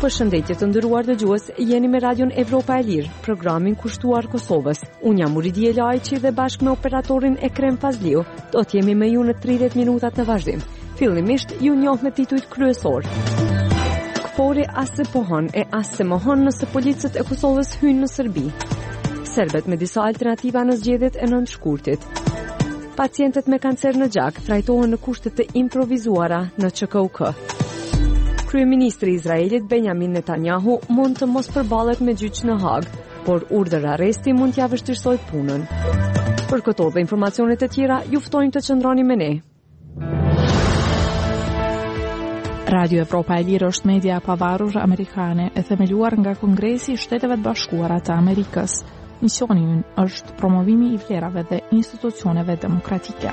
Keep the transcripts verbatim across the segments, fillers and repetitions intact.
Përshëndetje të nderuar dëgjues, jeni me Radion Evropa e Lirë, programin kushtuar Kosovës. Unë jam Uridia Lajçi dhe bashkë me operatorin Ekrem Fazliu do të jemi me ju në tridhjetë minutat në vazhdim. Fillimisht ju njoh me titujt kryesor. Kfori as se pohon e as se mohon nëse policët e Kosovës hynë në Serbi. Serbet me disa alternativa në zgjedhjet e nëntë shkurtit. Pacientët me kancer në gjak trajtohen në kushte të improvizuara në Q K U K. Kryeministri i Izraelit Benjamin Netanyahu mund të mos përballet me gjyq në Hag, por urdhër arresti mund t'ia vështirësojë punën. Për këto dhe informacionet e tjera, ju ftojmë të qëndroni me ne. Radio Evropa e Lirë është media e pavarur amerikane e themeluar nga Kongresi i Shteteve të Bashkuara të Amerikës. Misioni i ynë është promovimi i vlerave dhe institucioneve demokratike.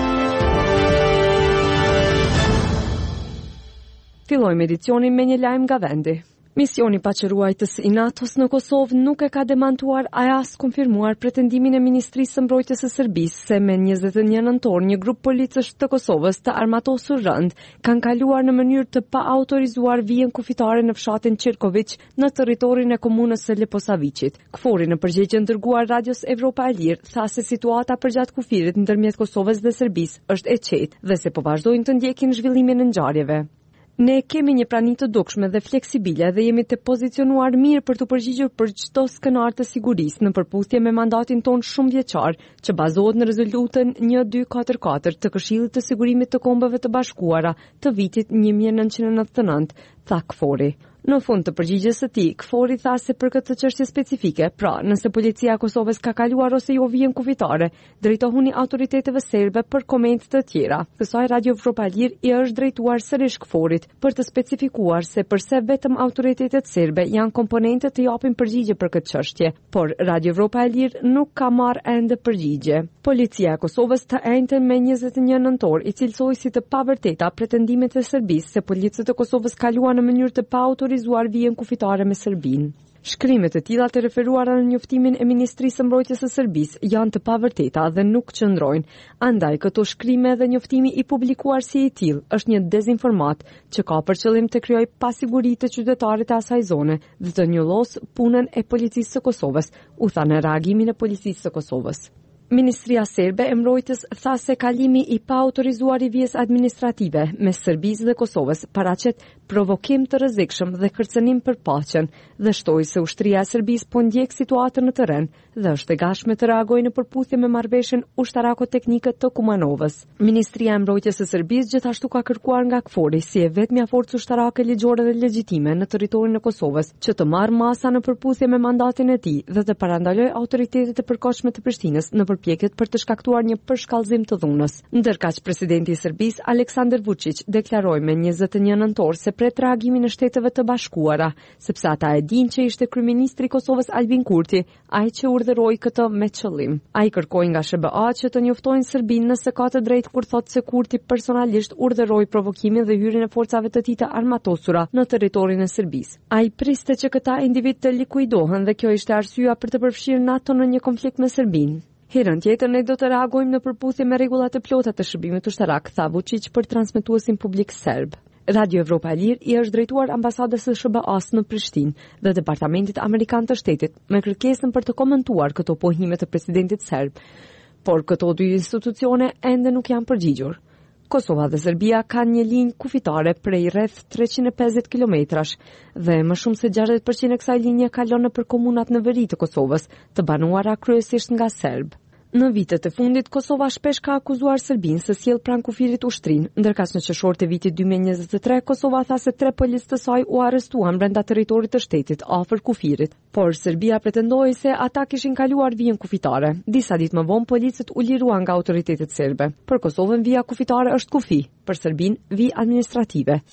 Fillojmë edicionin me një lajm nga vendi. Misioni paçëruajtës i NATO-s në Kosovë nuk e ka demantuar as konfirmuar pretendimin e Ministrisë së Mbrojtjes së Serbisë se me njëzet e një nëntor një grup policësh të Kosovës të armatosur rënd kanë kaluar në mënyrë të paautorizuar vijën kufitare në fshatin Çirković në territorin e komunës së Leposaviçit. Kfori në përgjigjen dërguar Radios Evropa e Lirë tha se situata përgjatë kufirit ndërmjet Kosovës dhe Serbisë është e qetë dhe se po vazhdojnë të ndjekin zhvillimin e ngjarjeve. Ne kemi një prani të dukshme dhe fleksibile dhe jemi të pozicionuar mirë për të përgjigjur për çdo skenar të sigurisë në përputhje me mandatin ton shumë vjeçar, që bazohet në rezolutën një dy katër katër të Këshillit të Sigurimit të Kombeve të Bashkuara të vitit një mijë e nëntëqind e nëntëdhjetë e nëntë, tha Kfori. Në fund të përgjigjes së tij, Kfori tha se për këtë çështje specifike, pra nëse policia e Kosovës ka kaluar ose jo vijën kufitare, drejtohuni autoriteteve serbe për komente të tjera. Kësaj Radio Evropa e Lirë i është drejtuar sërish Kforit për të specifikuar se përse vetëm autoritetet serbe janë komponente të japin përgjigje për këtë çështje, por Radio Evropa e Lirë nuk ka marrë ende përgjigje. Policia e Kosovës të enjtën me njëzet e një nëntor i cilësoi si të pavërteta pretendimet e Serbisë se policët e Kosovës kaluan në mënyrë të paautorizuar vijën kufitare me Serbinë. Shkrimet e tilla të referuara në njoftimin e Ministrisë së Mbrojtjes së Serbisë janë të pavërteta dhe nuk qëndrojnë. Andaj këto shkrime dhe njoftimi i publikuar si i tillë është një dezinformat që ka për qëllim të krijojë pasiguri të qytetarit e asaj zone dhe të njollos punën e policisë së Kosovës, u tha në reagimin e policisë së Kosovës. Ministria Serbe e Mbrojtjes tha se kalimi i paautorizuar i vijës administrative mes Serbisë dhe Kosovës paraqet provokim të rrezikshëm dhe kërcënim për paqen dhe shtoi se ushtria e Serbisë po ndjek situatën në terren dhe është e gatshme të reagojë në përputhje me marrëveshjen ushtarako-teknike të Kumanovës. Ministria e Mbrojtjes së Serbisë gjithashtu ka kërkuar nga Kfori si e vetmja forcë ushtarake ligjore dhe legjitime në territorin e Kosovës që të marrë masa në përputhje me mandatin e tij dhe të parandalojë autoritetet e përkohshme të Prishtinës në përpjekjet për të shkaktuar një përshkallëzim të dhunës. Ndërkaq presidenti i Serbisë Aleksandar Vučić deklaroi me njëzet e një nëntor se pret reagimin e Shteteve të Bashkuara, sepse ata e dinë që ishte kryeministri i Kosovës Albin Kurti, ai që urdhëroi këtë me qëllim. Ai kërkoi nga S B A që të njoftojnë Serbinë nëse ka të drejtë kur thotë se Kurti personalisht urdhëroi provokimin dhe hyrjen e forcave të tij të armatosura në territorin e Serbisë. Ai priste që këta individ të likuidohen dhe kjo ishte arsyeja për të përfshirë NATO në një konflikt me Serbinë. Herën tjetër ne do të reagojmë në përputhje me rregullat e plota të shërbimit ushtarak, tha Vučić për transmetuesin publik serb. Radio Evropa e Lirë i është drejtuar ambasadës së S B A-s në Prishtinë dhe Departamentit Amerikan të Shtetit me kërkesën për të komentuar këto pohime të presidentit serb, por këto dy institucione ende nuk janë përgjigjur. Kosova dhe Serbia kanë një linjë kufitare prej rreth treqind e pesëdhjetë kilometrash dhe më shumë se gjashtëdhjetë përqind e kësaj linje kalon nëpër komunat në veri të Kosovës, të banuara kryesisht nga serb. Në vitet e fundit, Kosova shpesh ka akuzuar Serbinë se sjell pranë kufirit ushtrinë, ndërkaq në qershor të vitit dy mijë e njëzet e tre Kosova tha se tre policë të saj u arrestuan brenda territorit të shtetit afër kufirit, por Serbia pretendoi se ata kishin kaluar vijën kufitare. Disa ditë më vonë policët u liruan nga autoritetet serbe. Për Kosovën vija kufitare është kufi, për Serbinë vijë administrative.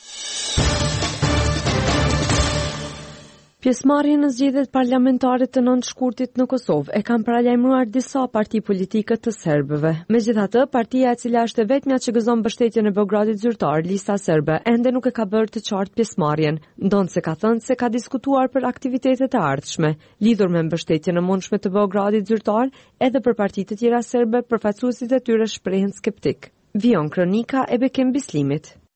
Pjesëmarrje në zgjedhjet parlamentare të nëntë shkurtit në Kosovë e kanë paralajmëruar disa parti politike të serbëve. Megjithatë, partia e cila është e vetmja që gëzon mbështetjen e Beogradit zyrtar, Lista Serbe, ende nuk e ka bërë të qartë pjesëmarrjen, ndonse ka thënë se ka diskutuar për aktivitetet e ardhshme, lidhur me mbështetjen e mundshme të Beogradit zyrtar, edhe për partitë të tjera serbe, përfaqësuesit e tyre shprehen skeptik. Vion kronika e Bekim Bislimit.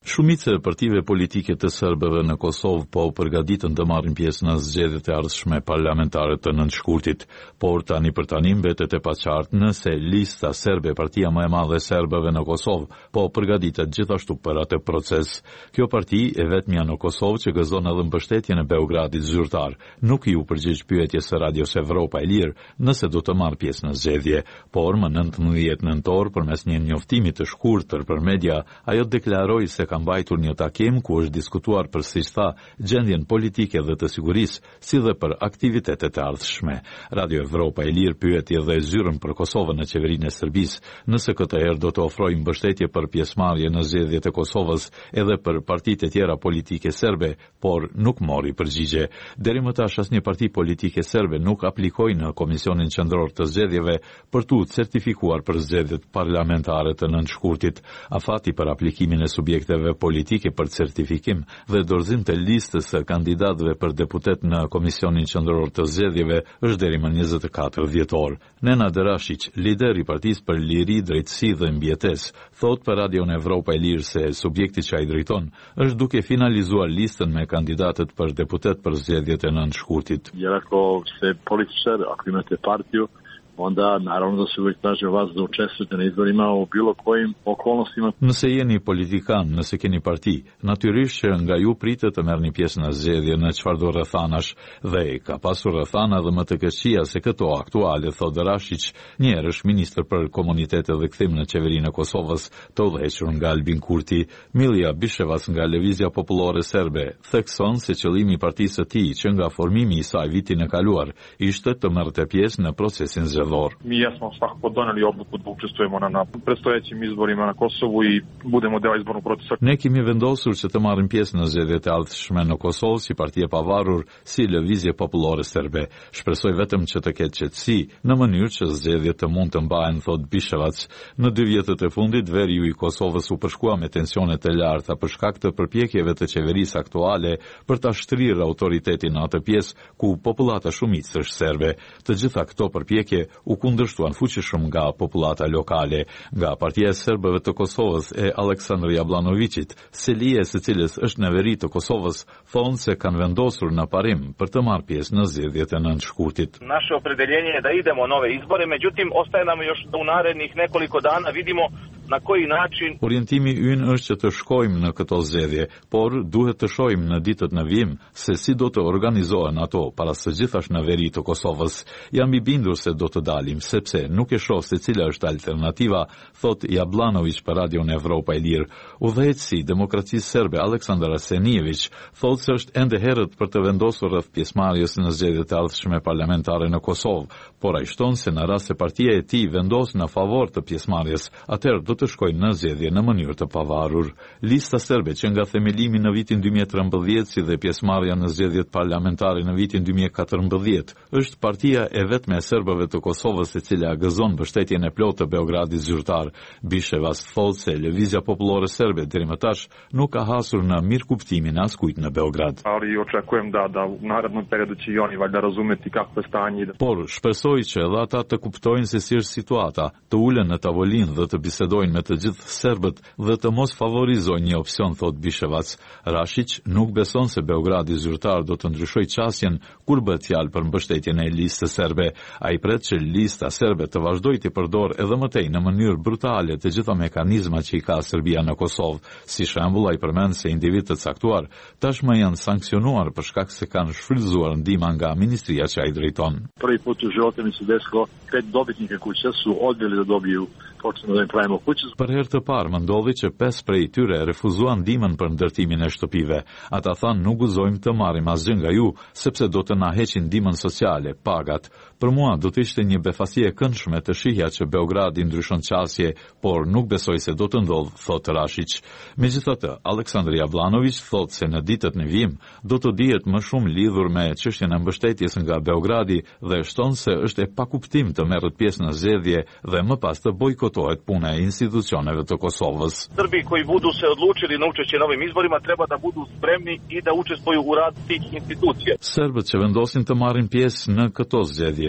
Shumica e partive politike të serbëve në Kosovë po përgatiten të marrin pjesë në zgjedhjet e ardhshme parlamentare të nëntëshkurtit, por tani për tani mbetet e paqartë nëse lista serbe, partia më e madhe e serbëve në Kosovë, po përgatitet gjithashtu për atë proces. Kjo parti e vetmja në Kosovë që gëzon edhe mbështetjen e Beogradit zyrtar, nuk ju përgjigj pyetjes së Radios Evropa e Lirë nëse do të marrë pjesë në zgjedhje, por më nëntëmbëdhjetë nëntor përmes një njoftimi të shkurtër për media, ajo deklaroi se ka mbajtur një takim ku është diskutuar për si tha gjendjen politike dhe të sigurisë, si dhe për aktivitetet e ardhshme. Radio Evropa e Lirë pyeti edhe zyrën për Kosovën në qeverinë e Serbisë, nëse këtë herë do të ofrojë mbështetje për pjesëmarrje në zgjedhjet e Kosovës edhe për partitë e tjera politike serbe, por nuk mori përgjigje. Deri më tash asnjë parti politike serbe nuk aplikoi në Komisionin Qendror të Zgjedhjeve për tu certifikuar për zgjedhjet parlamentare të nëntëshkurtit. Afati për aplikimin e subjekteve politike për certifikim dhe dorëzim të listës së kandidatëve për deputet në Komisionin Qendror të Zgjedhjeve është deri më njëzet e katër dhjetor. Nena Derashić, lider i Partisë për Liri, Drejtësi dhe Mbjetesë, thot për Radion Evropa e Lirë se subjekti që ai drejton është duke finalizuar listën me kandidatët për deputet për zgjedhjet e nëntëshkurtit. Jer ako ste političar, ako imate partiju, onda naravno da se uvijek traži vas da učestvujete na izborima u bilo kojim okolnostima. Nëse jeni politikan, nëse keni parti, natyrisht që nga ju pritet të merrni pjesë në zgjedhje në çfarëdo rrethanash dhe ka pasur rrethana dhe më të keqësia se këto aktuale, thot Derashić, një herë është ministër për komunitete dhe kthim në qeverinë e Kosovës, të udhëhequr nga Albin Kurti. Milija Bishevac nga Lëvizja Popullore Serbe thekson se qëllimi i partisë së tij që nga formimi i saj vitin e kaluar ishte të merrte pjesë në procesin zgjedhor. Mi jesmo svakako doneli odluku da učestvujemo na, na predstojećim izborima na Kosovu i budemo deo izbornog procesa. Ne kemi vendosur që të marrim pjesë në zgjedhjet e ardhshme në Kosovë si parti e pavarur, si Lëvizje Popullore Serbe. Shpresoj vetëm që të ketë qetësi në mënyrë që zgjedhjet të mund të mbahen, thot Bishevac. Në dy vjetët e fundit, veriu i Kosovës u përshkua me tensione të larta për shkak të përpjekjeve të qeverisë aktuale për ta shtrirë autoritetin në atë pjesë ku popullata shumicë është serbe. Të gjitha këto përpjekje u kundërshtuan fuqishëm nga popullata lokale. Nga Partia e Serbëve të Kosovës e Aleksandr Jablanovicit, selije së cilës është në veri të Kosovës, thonë se kanë vendosur në parim për të marrë pjesë në zgjedhjet e nëntëshkurtit. Naše opredeljenje je da idemo nove izbore, međutim ostaje nam još da u narednih nekoliko dana vidimo na koji način. Orientimi ynë është që të shkojmë në këto zgjedhje, por duhet të shohim në ditët në vijim se si do të organizohen ato para së gjithash në veri të Kosovës. Jam i bindur se do të dalim, sepse nuk e shoh se cila është alternativa, thot Jablanović për Radion Evropa e Lirë. Udhëheqësi i Demokracisë Serbe Aleksandar Arsenijević thot se është ende herët për të vendosur rreth pjesëmarrjes në zgjedhjet e ardhshme parlamentare në Kosovë, por ai shton se në rast se partia e tij vendos në favor të pjesëmarrjes, atëherë do të shkojnë në zgjedhje në mënyrë të pavarur. Lista serbe që nga themelimi në vitin dy mijë e trembëdhjetë si dhe pjesëmarrja në zgjedhjet parlamentare në vitin dy mijë e katërmbëdhjetë është partia e vetme e serbëve të Kosovës e cila gëzon mbështetjen e plotë të Beogradit zyrtar. Bishevac thotë se Lëvizja Popullore Serbe deri më tash nuk ka hasur në mirëkuptimin e askujt në Beograd. Ali očekujem da da u narednom periodu će i oni valjda razumeti kakvo je stanje. Por shpresoj që edhe ata të kuptojnë se si është situata, të ulen në tavolinë dhe të bisedojnë me të gjithë serbët dhe të mos favorizojnë një opsion, thot Bishevac. Rashić nuk beson se Beogradi zyrtar do të ndryshojë qasjen kur bëhet fjalë për mbështetjen e listës serbe. Ai pret që lista serbe të vazhdojë të përdor edhe më tej në mënyrë brutale të gjitha mekanizmat që i ka Serbia në Kosovë. Si shembull, ai përmend se individët të caktuar tashmë janë sankcionuar për shkak se kanë shfrytzuar ndihma nga ministria që ai drejton. Prvi put u životu mi se desilo pet dobitnika kuće su odbili da dobiju počnu da im pravimo kuće. Për herë të parë më ndodhi që pesë prej tyre refuzuan ndihmën për ndërtimin e shtëpive. Ata thanë nuk gëzojmë të marrim asgjë nga ju, sepse do të na heqin ndihmën sociale, pagat. Për mua do të ishte një befasi e këndshme të shihja që Beogradi ndryshon qasje, por nuk besoj se do të ndodh, thot Rashić. Megjithatë, Aleksandr Jablanović thot se në ditët në vijim do të dihet më shumë lidhur me çështjen e mbështetjes nga Beogradi dhe shton se është e pakuptim të merret pjesë në zgjedhje dhe më pas të bojkotohet puna e institucioneve të Kosovës. Srbi koji budu se odlučili na učešće na ovim izborima treba da budu spremni i da učestvuju u rad tih institucija. Serbët që vendosin të marrin pjesë në këto zgjedhje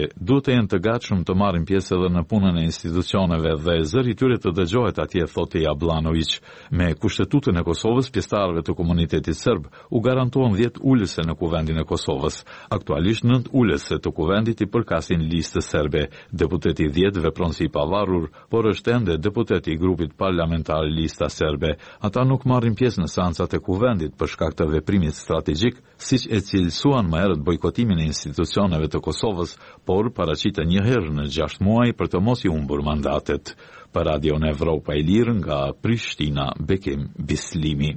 duhet të jenë të gatshëm të marrin pjesë edhe në punën e institucioneve dhe zëri i tyre të dëgjohet atje, thotë Jablanović. Me Kushtetutën e Kosovës, pjesëtarëve të komunitetit serb u garantuan dhjetë ulëse në Kuvendin e Kosovës. Aktualisht nëntë ulëse të Kuvendit i përkasin listës serbe. Deputeti dhjetë vepron si i pavarur, por është ende deputeti i grupit parlamentar Lista Serbe. Ata nuk marrin pjesë në seancat e Kuvendit për shkak të veprimit strategjik, siç e cilësuan më herët bojkotimin e institucioneve të Kosovës, por paraqitën një herë në gjashtë muaj për të mos i humbur mandatet. Për Radio Evropa e Lirë nga Prishtina, Bekim Bislimi.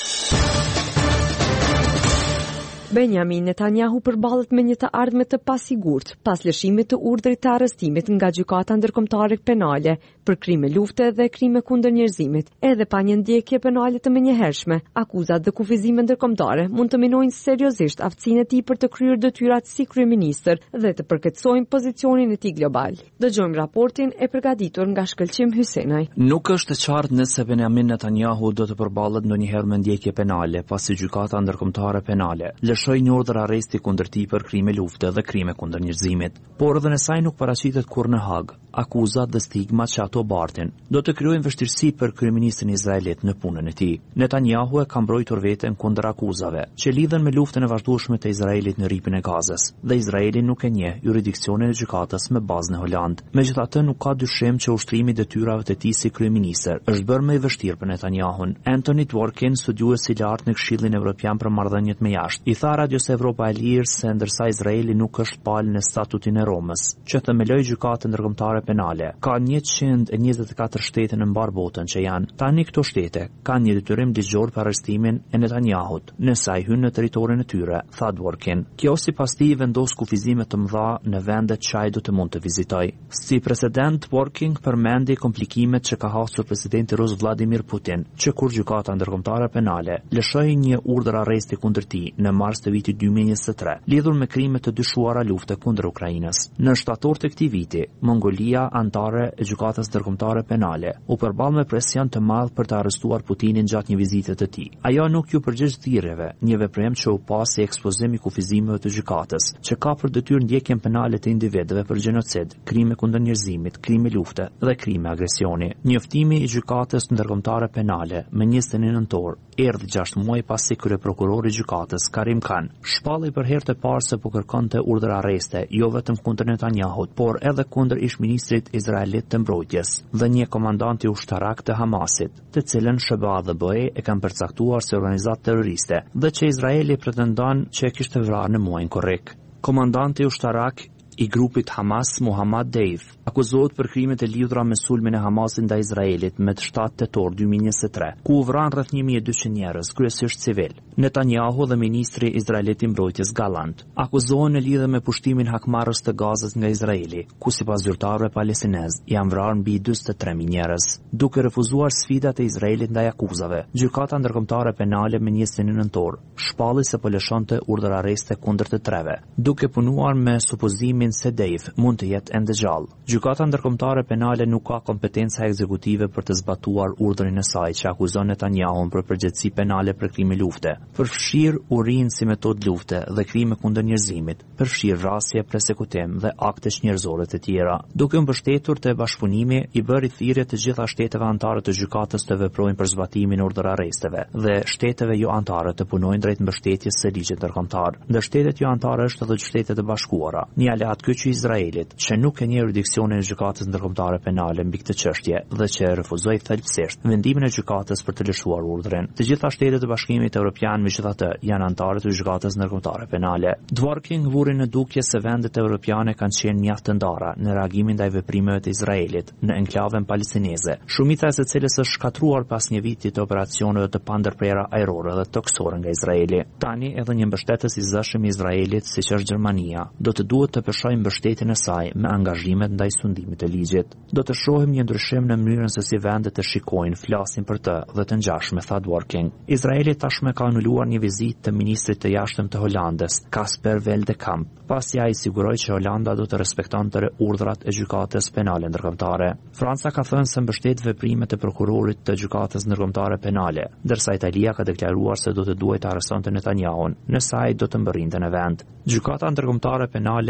Benjamin Netanyahu përballet me një të ardhme të pasigurt pas lëshimit të urdhrit të arrestimit nga Gjykata Ndërkombëtare Penale për krime lufte dhe krime kundër njerëzimit. Edhe pa një ndjekje penale të menjëhershme, akuzat dhe kufizime ndërkombëtare mund të minojnë seriozisht aftësinë e tij për të kryer detyrat si kryeministër dhe të përkeçojnë pozicionin e tij global. Dëgjojmë raportin e përgatitur nga Shkëlqim Hysenaj. Nuk është e qartë nëse Benjamin Netanyahu do të përballet ndonjëherë me ndjekje penale pasi Gjykata Ndërkombëtare Penale lëshoi një urdhër arresti kundër tij për krime lufte dhe krime kundër njerëzimit, por edhe nëse ai nuk paraqitet kurrë në Hag, akuzat dhe stigmat që ato bartin do të krijojnë vështirësi për kryeministrin izraelit në punën e tij. Netanyahu e ka mbrojtur veten kundër akuzave që lidhen me luftën e vazhdueshme të Izraelit në rripin e Gazës, dhe Izraeli nuk e njeh jurisdiksionin e gjykatës me bazë në Holand. Megjithatë, nuk ka dyshim që ushtrimi i detyrave të tij si kryeministër është bërë më i vështirë për Netanyahun. Anthony Dworkin, studiues i lartë në Këshillin Evropian për marrëdhëniet me jashtë, i tha Radios Evropa e Lirë se ndërsa Izraeli nuk është palë në statutin e Romës, që themeloi gjykatën ndërkombëtare penale, ka njëqind e njëzet e katër shtete në mbar botën që janë. Tani këto shtete kanë një detyrim ligjor për arrestimin e Netanyahut nëse ai hyn në territorin e tyre, tha Dworkin. Kjo sipas tij vendos kufizime të mëdha në vendet që ai do të mund të vizitojë. Si president, Dworkin përmendi komplikimet që ka hasur presidenti rus Vladimir Putin, që kur gjykata ndërkombëtare penale lëshoi një urdhër arresti kundër tij në mars të vitit dy mijë e njëzet e tre, lidhur me krime të dyshuara lufte kundër Ukrainës. Në shtator të këtij viti, Mongolia, antare e gjykatës ndërkombëtare penale, u përball me presion të madh për të arrestuar Putinin gjatë një vizite të tij. Ajo nuk ju përgjigj thirrjeve, një veprim që u pa si ekspozim i kufizimeve të gjykatës, që ka për detyrë ndjekjen penale të individëve për gjenocid, krime kundër njerëzimit, krime lufte dhe krime agresioni. Njoftimi i gjykatës ndërkombëtare penale me njëzet e një nëntor erdhi gjashtë muaj pasi kryeprokurori i gjykatës Karim Khan shpalli për herë të parë se po kërkonte urdhër arreste jo vetëm kundër Netanyahut, por edhe kundër ish-ministrit izraelit të mbrojtjes dhe një komandanti ushtarak të Hamasit, të cilën S B A dhe B E e kanë përcaktuar si organizatë terroriste dhe që Izraeli pretendon që e kishte vrarë në muajin korrik. Komandanti ushtarak i grupit Hamas, Muhammad Deif, akuzohet për krimet e lidhura me sulmin e Hamasit ndaj Izraelit me shtatë tetor dy mijë e njëzet e tre, ku u vran rreth një mijë e dyqind njerëz, kryesisht civil. Netanyahu dhe ministri izraelit i mbrojtjes Gallant akuzohen në lidhje me pushtimin hakmarrës të Gazës nga Izraeli, ku sipas zyrtarëve palestinez janë vrarë mbi dyzet e tre mijë njerëz. Duke refuzuar sfidat e Izraelit ndaj akuzave, gjykata ndërkombëtare penale me njëzet e një nëntor shpalli se po lëshonte urdhër arreste kundër të treve, duke punuar me supozimin se Deif mund të jetë ende gjallë. Gjykata ndërkombëtare penale nuk ka kompetenca ekzekutive për të zbatuar urdhrin e saj që akuzon Netanyahun për përgjegjësi penale për krime lufte, përfshir urinë si metodë lufte dhe krime kundër njerëzimit, përfshir vrasje, përsekutim dhe akte njerëzore të tjera. Duke mbështetur te bashkëpunimi, i bëri thirrje të gjitha shteteve anëtare të gjykatës të veprojnë për zbatimin e urdhër arresteve dhe shteteve jo anëtare të punojnë drejt mbështetjes së ligjit ndërkombëtar. Ndër shtetet jo anëtare është edhe Shtetet e Bashkuara, një aleat kyç i Izraelit, që nuk e njeh jurisdiksionin e gjykatës ndërkombëtare penale mbi këtë çështje dhe që refuzoi thelbësisht vendimin e gjykatës për të lëshuar urdhrin. Të gjitha shtetet e Bashkimit Evropian megjithatë janë anëtarë të gjykatës ndërkombëtare penale. Dworkin vuri në dukje se vendet evropiane kanë qenë mjaft të ndara në reagimin ndaj veprimeve të Izraelit në enklavën palestineze, shumica e së cilës është shkatruar pas një viti të operacioneve të pandërprera ajrore dhe toksore nga Izraeli. Tani edhe një mbështetës i zëshëm i Izraelit, siç është Gjermania, do të duhet të përshojë mbështetjen e saj me angazhimet ndaj sundimit të ligjit. Do të shohim një ndryshim në mënyrën se si vendet e shikojnë, flasin për të dhe të ngjashme, tha Dworkin. Izraeli tashmë ka anuluar një vizitë të ministrit të jashtëm të Holandës, Casper Veldekamp, pasi ai siguroi që Holanda do të respektonte urdhrat e gjykatës penale ndërkombëtare. Franca ka thënë se mbështet veprimet e prokurorit të gjykatës ndërkombëtare penale, ndërsa Italia ka deklaruar se do të duhet të arrestonte Netanyahun nëse ai do të mbërrinte në vend. Gjykata ndërkombëtare penale mund të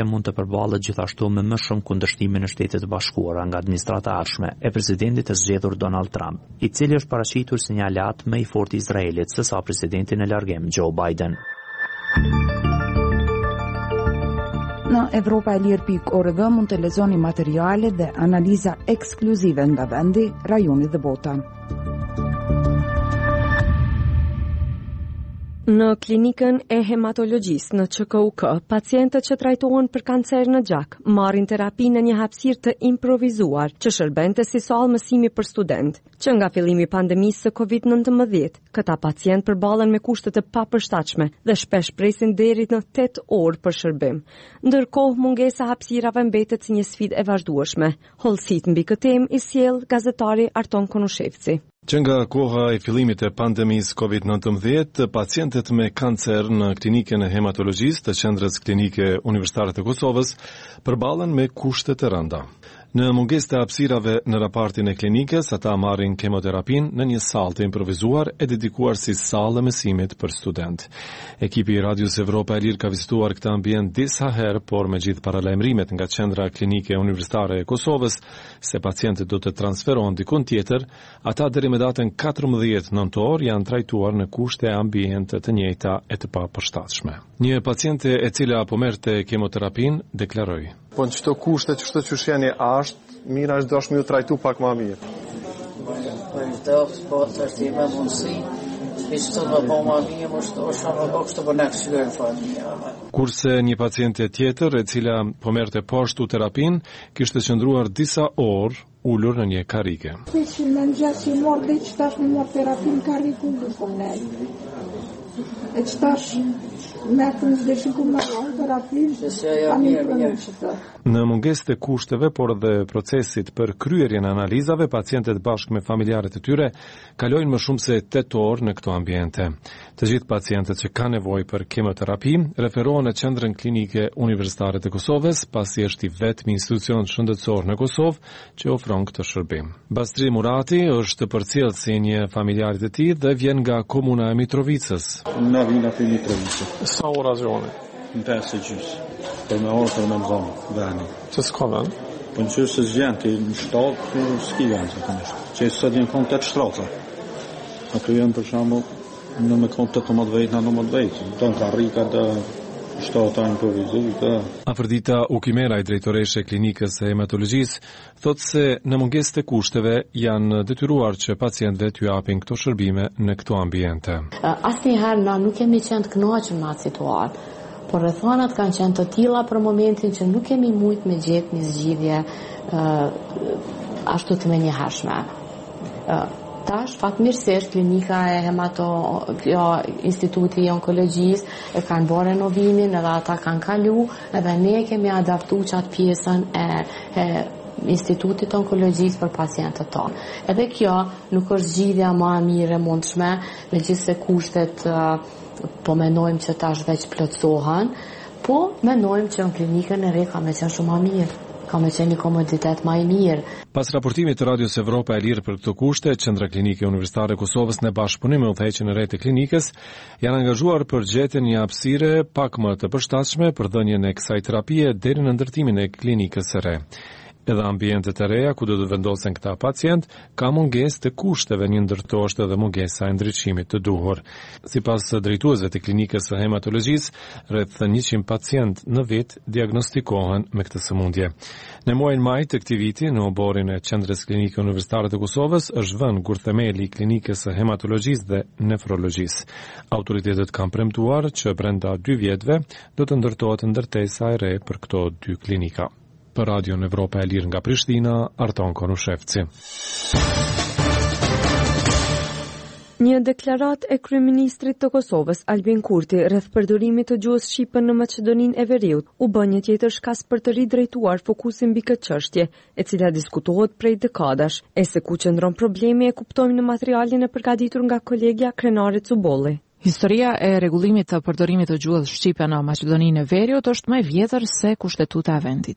përballet gjithashtu me më shumë kundërshtimin në Shtetet e Bashkuara nga administrata e ardhshme e presidentit të zgjedhur Donald Trump, i cili është paraqitur si një aleat më i fortë i Izraelit se sa presidenti në largim Joe Biden. Në Evropa e Lirë pikë org mund të lexoni materiale dhe analiza ekskluzive nga vendi, rajoni dhe bota. Në klinikën e hematologjisë në Q K U K, pacientët që trajtohen për kancer në gjak marrin terapi në një hapësirë të improvizuar që shërbente si sallë mësimi për student. Që nga fillimi i pandemisë së kovid nineteen, këta pacient përballen me kushte të papërshtatshme dhe shpesh presin deri në tetë orë për shërbim. Ndërkohë, mungesa hapësirave mbetet si një sfidë e vazhdueshme. Hollësit mbi këtë temë i sjell gazetari Arton Konushevci. Që nga koha e fillimit e pandemisë kovid nineteen, pacientët me kancer në klinikën e hematologjisë të Qendrës Klinike Universitare të Kosovës përballen me kushte të rënda. Në mungesë të hapësirave në raportin e klinikës, ata marrin kemoterapin në një sallë të improvizuar e dedikuar si sallë mësimit për student. Ekipi i Radios Evropa e Lirë ka vizituar këtë ambient disa herë, por me gjithë paralajmërimet nga Qendra Klinike Universitare e Kosovës se pacientët do të transferohen dikun tjetër, ata deri me datën katërmbëdhjetë nëntor janë trajtuar në kushte ambiente të njëjta e të papërshtatshme. Një paciente e cila po merrte kemoterapin deklaroi: Po në qëto kushte që shtë që shjeni ashtë, mira është doshë mi u trajtu pak ma mirë. Për shdo, s'po të është i me mundësi, që të të po ma mirë, më shto shumë më bëgë shtë për në këshyre në familja. Kurse një paciente tjetër, e cila po merrte poshtu terapin, kishte qëndruar disa orë ullur në një karike. Që në në gjasë i morë dhe që tash në morë terapin kariku në komnej. E që tash me të në zdeshin ku me morë terapin, a një përnë që të. Në mungesë të kushteve, por dhe procesit për kryerjen e analizave, pacientët bashkë me familjarët e tyre kalojnë më shumë se tetë orë në këto ambiente. Të gjithë pacientët që ka nevojë për kemoterapi referohen në Qendrën Klinike Universitare të Kosovës, pasi është i vetmi institucion shëndetësor në Kosovë që ofron këtë shërbim. Bastri Murati është përcjellë si një familjarit e tij dhe vjen nga komuna e Mitrovicës. Në vina për Mitrovicë. Sa ora zhjoni? Në pesë e gjysë. Për me orë për me më zonë, veni. Që s'ka vend? Për në qërë se zhjenë, të në shtatë, për s'ki vend, që të nështë. Që e sot jenë konë të të shtraca. A të jenë për shambu, në me konë të të më dvejtë, në në më dvejtë. Të në ka rika të shtata improvizu. Afërdita Ukimera, i drejtoreshe e klinikës e hematologjisë, thotë se në mungesë të kushteve janë detyruar që pacientëve t'u japin këto shërbime në këto ambiente. Asnjëherë na nuk kemi qenë të kënaqur me atë situatë. Por rrethanat kanë qenë të tilla për momentin që nuk kemi mujtë me gjetë një zgjidhje uh, ashtu të menjëhershme. Uh, tash, fatmirësisht, klinika e hemato, jo, instituti i onkologjisë e kanë bërë renovimin, edhe ata kanë kalu, edhe ne kemi adaptu qatë pjesën e, e institutit onkologjisë për pacientët tonë. Edhe kjo nuk është zgjidhja më e mirë e mundshme, megjithëse kushtet uh, po menojmë që tash veç plotësohen, po menojmë që në klinikën e re ka me qenë shumë më mirë, ka me qenë një komoditet më i mirë. Pas raportimit të Radios Evropa e Lirë për këto kushte, Qendra Klinike Universitare e Kosovës në bashkëpunim me udhëheqjen e re të klinikës janë angazhuar për gjetjen një hapësire pak më të përshtatshme për dhënien e kësaj terapie deri në ndërtimin e klinikës së re. Edhe ambientet e reja ku do të vendosen këta pacient ka mungesë të kushteve, një ndërto është edhe mungesa e ndriçimit të duhur. Sipas drejtuesve të klinikës së hematologjisë, rreth njëqind pacient në vit diagnostikohen me këtë sëmundje. Në muajin maj të këtij viti, në oborin e Qendrës Klinike Universitare të Kosovës, është vënë gurthemeli i klinikës së hematologjisë dhe nefrologjisë. Autoritetet kanë premtuar që brenda dy vjetëve do të ndërtohet ndërtesa e re për këto dy klinika. Për Radion Evropa e Lirë nga Prishtina, Arton Konushevci. Një deklarat e kryeministrit të Kosovës, Albin Kurti, rreth përdorimit të gjuhës shqipe në Maqedoninë e Veriut, u bë një tjetër shkas për të ridrejtuar fokusin mbi këtë çështje, e cila diskutohet prej dekadash. E se ku qëndron problemi e kuptojmë në materialin e përgatitur nga kolegja Krenare Cubolli. Historia e rregullimit të përdorimit të gjuhës shqipe në Maqedoninë e Veriut është më e vjetër se kushtetuta e vendit.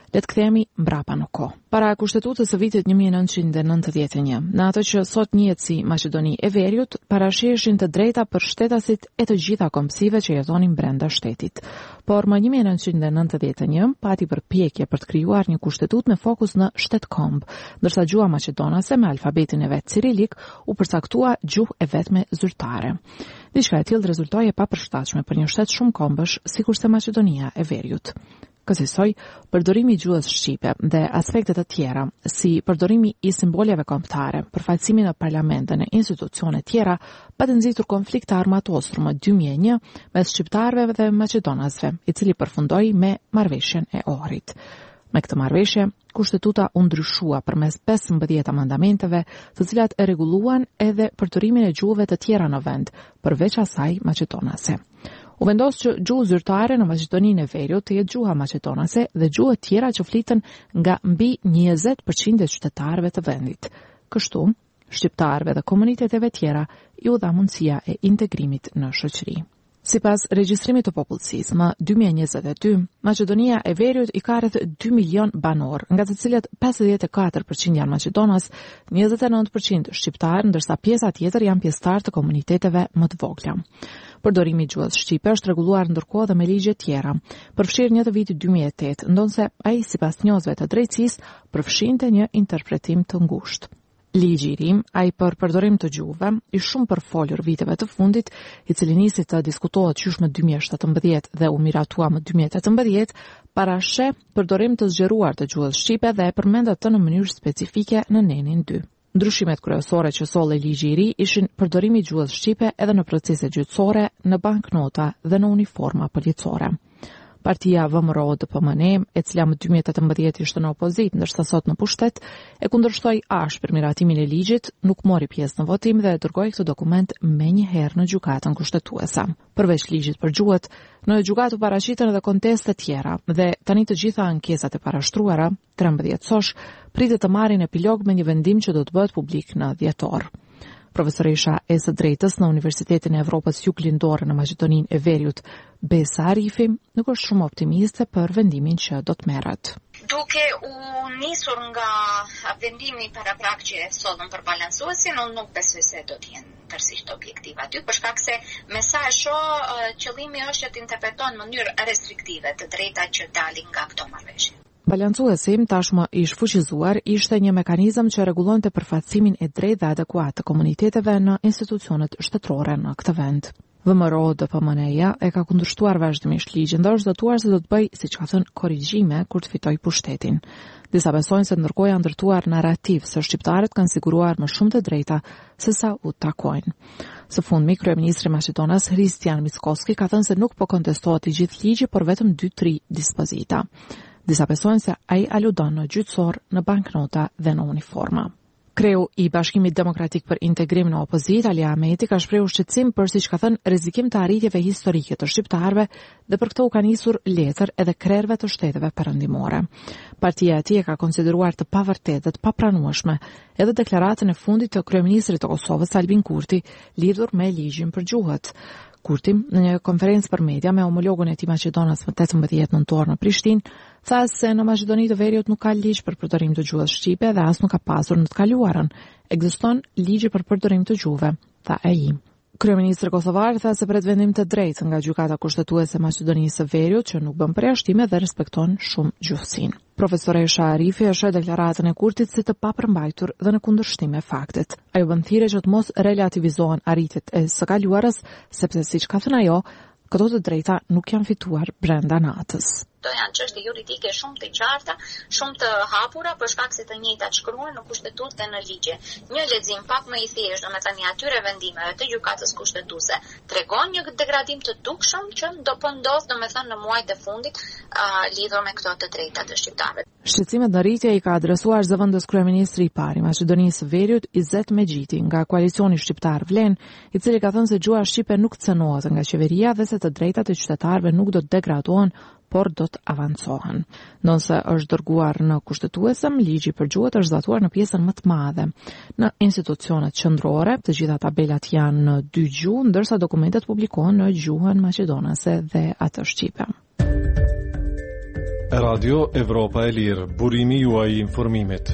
Le të kthehemi mbrapa në kohë. Para Kushtetutës së vitit një mijë e nëntëqind e nëntëdhjetë e një, në atë që sot njihet si Maqedoni e Veriut, parashiheshin të drejta për shtetasit e të gjitha kombësive që jetonin brenda shtetit. Por më një mijë e nëntëqind e nëntëdhjetë e një pati përpjekje për të krijuar një kushtetut me fokus në shtetkomb, ndërsa gjuha maqedonase me alfabetin e vet cirilik u përcaktua gjuhë e vetme zyrtare. Diçka e tillë rezultoi e papërshtatshme për një shtet shumë kombësh, sikurse Maqedonia e Veriut. Kësaj, përdorimi i gjuhës shqipe dhe aspekte të tjera, si përdorimi i simboleve kombëtare, përfaqësimi në parlamente dhe në institucione tjera, pa të nxitur konflikt armatosur më dy mijë e një mes shqiptarëve dhe maqedonasve, i cili përfundoi me marrëveshjen e Ohrit. Me këtë marrëveshje, kushtetuta u ndryshua përmes pesëmbëdhjetë amendamenteve, të cilat e rregulluan edhe përdorimin e gjuhëve të tjera në vend, përveç asaj maqedonase. U vendos që gjuhë zyrtare në Maqedoninë e Veriut të jetë gjuha maqedonase dhe gjuhët tjera që fliten nga mbi njëzet përqind e qytetarëve të vendit. Kështu, shqiptarëve dhe komuniteteve tjera i u dha mundësia e integrimit në shoqëri. Sipas regjistrimit të popullsisë, më dy mijë e njëzet e dy, Maqedonia e Veriut i ka rreth dy milion banor, nga të cilët pesëdhjetë e katër përqind janë maqedonas, njëzet e nëntë përqind shqiptar, ndërsa pjesa tjetër janë pjesëtar të komuniteteve më të vogla. Përdorimi i gjuhës shqipe është rregulluar ndërkohë dhe me ligje tjera. Përfshirë një të vitit dy mijë e tetë, ndonse ai sipas njohësve të drejtësisë përfshinte një interpretim të ngushtë. Ligji i ri, ai për përdorim të gjuhëve, i shumë përfolur viteve të fundit, i cili nisi të diskutohet qysh më dy mijë e shtatëmbëdhjetë dhe u miratua më dy mijë e tetëmbëdhjetë, parasheh përdorim të zgjeruar të gjuhës shqipe dhe e përmend atë në mënyrë specifike në nenin dy. Ndryshimet kryesore që solli ligji i ri ishin përdorimi i gjuhës shqipe edhe në procese gjyqësore, në banknota dhe në uniforma policore. Partia V M R O D P M N, e cila më dy mijë e tetëmbëdhjetë ishte në opozitë, ndërsa sot në pushtet, e kundërshtoi ashpër miratimin e ligjit, nuk mori pjesë në votim dhe dërgoi këtë dokument menjëherë në gjykatën kushtetuese. Përveç ligjit për gjuhët, në gjykatë u paraqiten edhe konteste tjera dhe tani të gjitha ankesat e parashtruara, trembëdhjetë sosh, pritet të marrin epilog me një vendim që do të bëhet publik në dhjetor. Profesoresha e së drejtës në Universitetin e Evropës Juglindore në Maqedoninë e Veriut, Besa Arifi, nuk është shumë optimiste për vendimin që do të merret. Duke u nisur nga vendimi paraprak që e sollën për balansuesin, unë nuk besoj se do të jenë tërësisht objektiv aty, për shkak se me sa e shoh, qëllimi është që të interpreton në mënyrë restriktive të drejtat që dalin nga këto marrëveshje. Balancuesi, tashmë i shfuqizuar, ishte një mekanizëm që rregullonte përfaqësimin e drejtë dhe adekuat të komuniteteve në institucionet shtetërore në këtë vend. V M R O D P M N-ja e ka kundërshtuar vazhdimisht ligjin dhe është dëtuar se do të bëjë, siç ka thënë, korrigjime kur të fitojë pushtetin. Disa besojnë se ndërkohë janë ndërtuar narrativ se shqiptarët kanë siguruar më shumë të drejta se sa u takojnë. Së fundmi, kryeministri Maqedonas Hristijan Mickoski ka thënë se nuk po kontestohet i gjithë ligji, por vetëm dy tre dispozita. Disa besojnë se ai aludon në gjyqësor, në banknota dhe në uniforma. Kreu i Bashkimit Demokratik për Integrim në Opozitë, Ali Ahmeti, ka shprehur shqetësim për, siç ka thënë, rrezikim të arritjeve historike të shqiptarëve dhe për këtë u ka nisur letër edhe krerëve të shteteve perëndimore. Partia e tij e ka konsideruar të pavërtetë dhe të papranueshme edhe deklaratën e fundit të kryeministrit të Kosovës Albin Kurti lidhur me ligjin për gjuhët. Kurti, në një konferencë për media me homologun e tij maqedonas më tetëmbëdhjetë nëntor në Prishtinë, tha se në Maqedoninë të Veriut nuk ka ligj për përdorim të gjuhës shqipe dhe as nuk ka pasur në të kaluarën. Ekziston ligji për përdorim të gjuhëve, tha ai. Kryeministri kosovar tha se pret vendim të drejtë nga gjykata kushtetuese e Maqedonisë së Veriut që nuk bën përjashtime dhe respekton shumë gjuhësinë. Profesoresha Arifi e sheh deklaratën e Kurtit si të papërmbajtur dhe në kundërshtim me faktet. Ajo bën thirrje që të mos relativizohen arritjet e së kaluarës, sepse siç ka thënë ajo, këto të drejta nuk janë fituar brenda natës. Këto janë çështje juridike shumë të qarta, shumë të hapura për shkak se të njëjtat shkruhen në kushtetutë dhe në ligje. Një lexim pak më i thjeshtë, domethënë i atyre vendimeve të gjykatës kushtetuese, tregon një degradim të dukshëm që do po ndodh, domethënë në muajt e fundit uh, lidhur me këto të drejta të shqiptarëve. Shqetësimet në rritje i ka adresuar zëvendës kryeministri i parë i Maqedonisë së Veriut, Izet Megjiti, nga koalicioni shqiptar Vlen, i cili ka thënë se gjuha shqipe nuk cënohet nga qeveria dhe se të drejtat e qytetarëve nuk do të degradohen, por do të avancohen. Ndonse është dërguar në kushtetuese, ligji për gjuhët është zbatuar në pjesën më të madhe. Në institucionet qendrore, të gjitha tabelat janë në dy gjuhë, ndërsa dokumentet publikohen në gjuhën maqedonase dhe atë shqipe. Radio Evropa e Lirë, burimi juaj i informimit.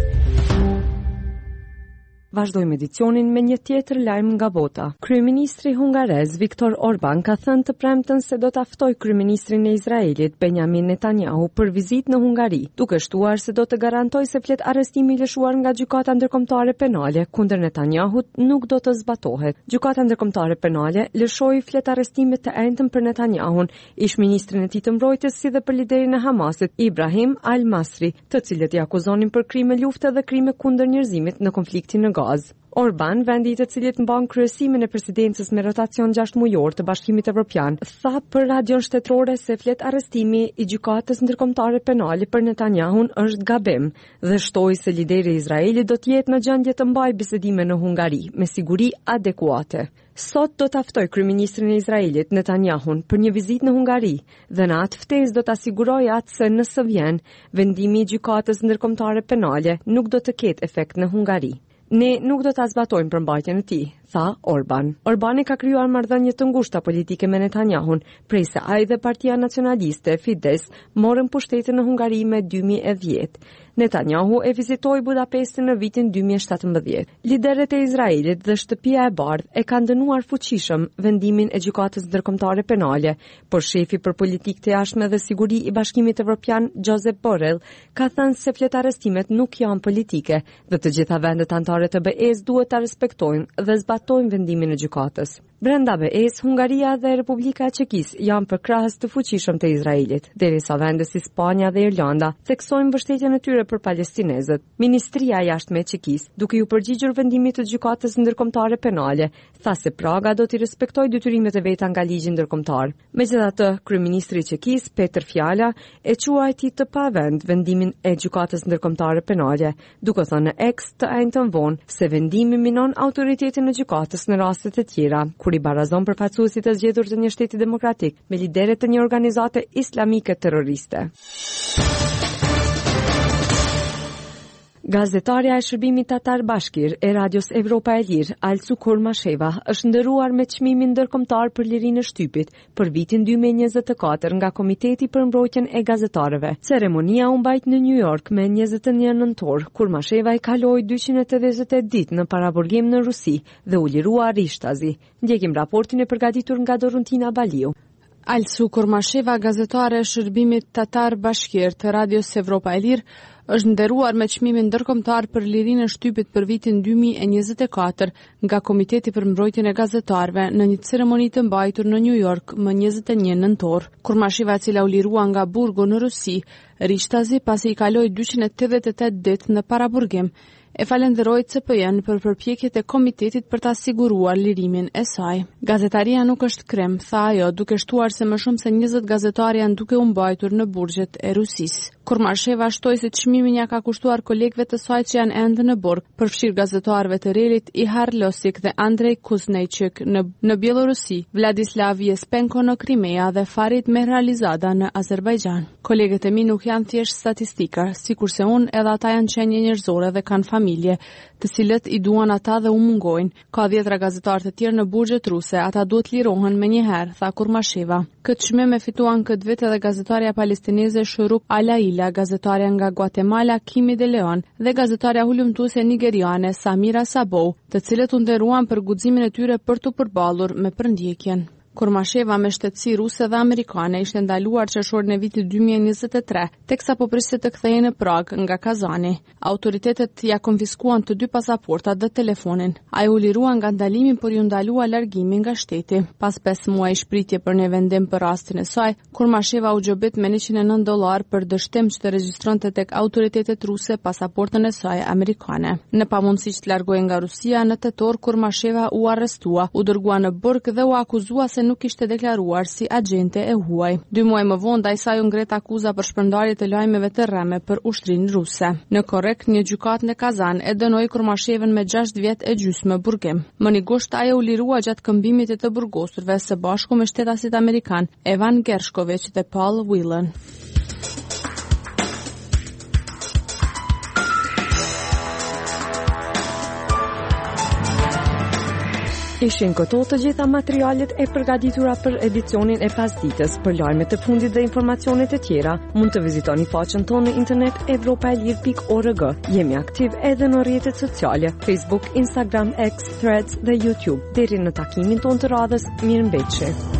Vazhdojmë edicionin me një tjetër lajm nga bota. Kryeministri hungarez Viktor Orban ka thënë të premten se do të ftojë kryeministrin e Izraelit Benjamin Netanyahu për vizitë në Hungari, duke shtuar se do të garantojë se flet arrestimi i lëshuar nga Gjykata Ndërkombëtare Penale kundër Netanyahut nuk do të zbatohet. Gjykata Ndërkombëtare Penale lëshoi flet arrestimet të enjtëm për Netanyahun, ish ministrin e tij të mbrojtjes si dhe për liderin e Hamasit Ibrahim al-Masri, të cilët i akuzonin për krime lufte dhe krime kundër njerëzimit në konfliktin në Gaz. Orban, vendi i të cilit mban kryesimin e presidencës me rotacion gjashtë mujor të Bashkimit Evropian, tha për radion shtetërore se flet arrestimi i Gjykatës Ndërkombëtare Penale për Netanyahun është gabim dhe shtoi se lideri i Izraelit do të jetë në gjendje të mbajë bisedime në Hungari me siguri adekuate. Sot do të ftoj kryeministrin e Izraelit Netanyahun për një vizitë në Hungari dhe në atë ftesë do të sigurojë atë se nëse vjen, vendimi i Gjykatës Ndërkombëtare Penale nuk do të ketë efekt në Hungari. Ne nuk do ta zbatojmë përmbajtjen e tij, tha Orban. Orbani ka krijuar marrëdhënie të ngushta politike me Netanyahun, prej se ai dhe Partia Nacionaliste Fidesz morën pushtetin në Hungari me dy mijë e dhjetë. Netanyahu e vizitoi Budapestin në vitin dy mijë e shtatëmbëdhjetë. Liderët e Izraelit dhe Shtëpia e Bardhë e kanë dënuar fuqishëm vendimin e Gjykatës Ndërkombëtare Penale, por shefi për politikë të jashtme dhe siguri i Bashkimit Evropian Josep Borrell ka thënë se flet arrestimet nuk janë politike dhe të gjitha vendet anëtare të B E-s duhet ta respektojnë dhe zbatojnë vendimin e gjykatës. Brenda B E-s, Hungaria dhe Republika e Çekisë janë përkrahës të fuqishëm të Izraelit, derisa vende si Spanja dhe Irlanda theksojnë mbështetjen e tyre për palestinezët. Ministria e Jashtme e Çekisë, duke u përgjigjur vendimit të Gjykatës Ndërkombëtare Penale, tha se Praga do të respektojë detyrimet e veta nga ligji ndërkombëtar. Megjithatë, kryeministri i Çekisë, Petr Fiala, e quajti të pavend vendimin e Gjykatës Ndërkombëtare Penale, duke thënë në X të enjtën vonë se vendimi minon autoritetin e gjykatës në raste të tjera, kur i barazon përfaqësuesit e zgjedhur të një shteti demokratik me lideret të një organizate islamike terroriste. Gazetarja e shërbimit tatar bashkir e radios Evropa e Lirë, Alsu Kurmasheva, është nderuar me çmimin ndërkombëtar për lirinë e shtypit për vitin dy mijë e njëzet e katër nga Komiteti për mbrojtjen e gazetarëve. Ceremonia u mbajt në New York me njëzet e një nëntor. Kurmasheva i kaloi dyqind e tetëdhjetë e ditë në paraburgim në Rusi dhe u lirua rishtazi. Ndjekim raportin e përgatitur nga Doruntina Baliu. Alsu Kurmasheva, gazetare e shërbimit tatar bashkir të radios Evropa e Lirë, është nderuar me çmimin ndërkombëtar për lirinë e shtypit për vitin dy mijë e njëzet e katër nga Komiteti për mbrojtjen e gazetarëve në një ceremoni të mbajtur në New York më njëzet e një nëntor. Kurmasheva, e cila u lirua nga burgu në Rusi, rishtazi pasi i kaloi dyqind e tetëdhjetë e tetë ditë në paraburgim, e falenderoi C P J-n për përpjekjet e komitetit për ta siguruar lirimin e saj. Gazetaria nuk është krem, tha ajo, duke shtuar se më shumë se njëzet gazetarë janë duke u mbajtur në burgjet e Rusisë. Kurmasheva shtoi se çmimin ja ka kushtuar kolegëve të saj që janë ende në burg, përfshir gazetarëve të Relit Ihar Losik dhe Andrej Kuznejczyk në në Bielorusi, Vladislav Jespenko në Krimea dhe Farid Mehralizada në Azerbajxhan. Kolegët e mi nuk janë thjesht statistika, sikurse unë, edhe ata janë qenie njerëzore dhe kanë familje, të cilët i duan ata dhe u mungojnë. Ka dhjetra gazetarë të tjerë në burgjet ruse, ata duhet lirohen menjëherë, tha Kurmasheva. Këtë çmim e fituan këtë vit edhe gazetarja palestineze Shurup Alaila, gazetarja nga Guatemala Kimi de Leon dhe gazetarja hulumtuese nigeriane Samira Sabou, të cilët u nderuan për guximin e tyre për të përballur me përndjekjen. Kurmasheva me shtetësi ruse dhe amerikane ishte ndaluar qershorin e vitit dy mijë e njëzet e tre, teksa po priste të kthehej në Prag nga Kazani. Autoritetet ja konfiskuan të dy pasaportat dhe telefonin. Ai u lirua nga ndalimi, por ju ndalua largimi nga shteti. Pas pesë muaj shpritje për një vendim për rastin e saj, Kurmasheva u gjobit me njëqind e nëntë dollar për dështim që të regjistronte tek autoritetet ruse pasaportën e saj amerikane. Në pamundësi që të largohej nga Rusia, në tetor Kurmasheva u arrestua, u dërgua në burg dhe u akuzua se nuk ishte deklaruar si agjente e huaj. Dy muaj më vonë ndaj saj u ngret akuza për shpërndarje të lajmeve të rreme për ushtrinë ruse. Në korrekt, një gjykatë në Kazan e dënoi Kurmashevën me gjashtë vjet e gjysmë burgim. Më në gusht ajo u lirua gjatë këmbimit të të burgosurve së bashku me shtetasit amerikan Evan Gershkovich dhe Paul Whelan. Ishin këto të gjitha materialet e përgatitura për edicionin e pasdites. Për lajmet e fundit dhe informacionet e tjera, mund të vizitoni faqen tonë në internet evropaelir pikë org. Jemi aktiv edhe në rrjetet sociale, Facebook, Instagram, X, Threads dhe YouTube. Deri në takimin tonë të radhës, mirëmbëjtje.